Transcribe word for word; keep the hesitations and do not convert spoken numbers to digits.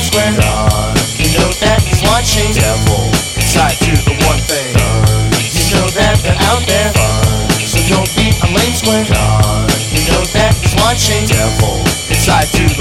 square. God, You know that he's watching. devil, Tied to the one thing. sun, You know that they're out there. fun, So don't be a lame square. God, You know that he's watching. devil, Tied to the